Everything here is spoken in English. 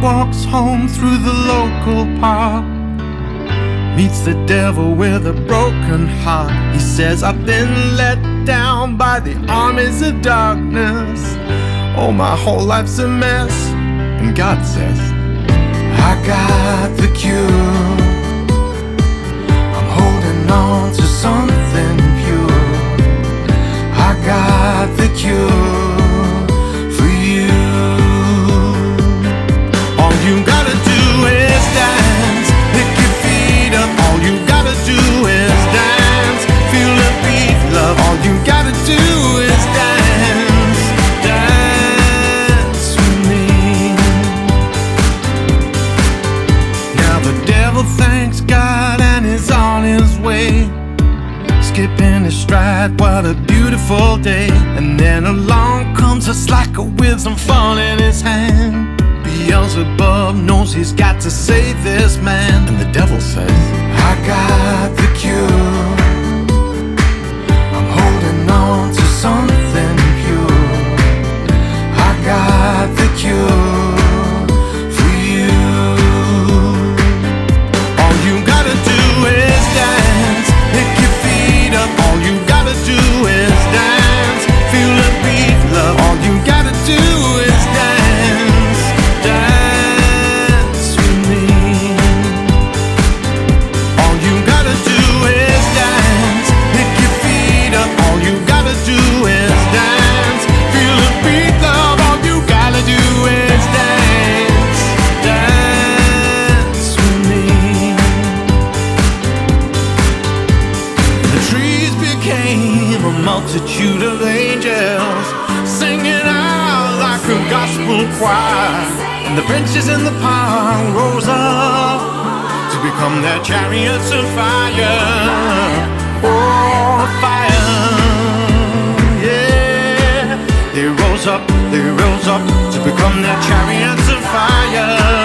walks home through the local park, meets the devil with a broken heart. He says, I've been let down by the armies of darkness. Oh, my whole life's a mess. And God says, I got the cure. I'm holding on to something pure. I got the cure for you. All you gotta do is dance, pick your feet up. All you gotta do is dance, feel the beat, love. All you gotta do is dance, dance with me. Now the devil thanks God and is on his way, skipping his stride, what a beautiful day. And then along comes a slacker with some fun in his hand. Beelzebub knows he's got to save this man. And the devil says, I got the cure. I'm holding on to something pure. I got the cure for you. All you gotta do is dance, pick your feet up. All you gotta do is dance, feel the beat, love. All you gotta do is dance, dance with me. All you gotta do is dance, pick your feet up. All you gotta do is dance, feel the beat, love. All you gotta do is dance, dance with me. The trees became a multitude of angels, singing out like a gospel choir. And the branches in the palm rose up to become their chariots of fire. Oh, fire, yeah. They rose up to become their chariots of fire.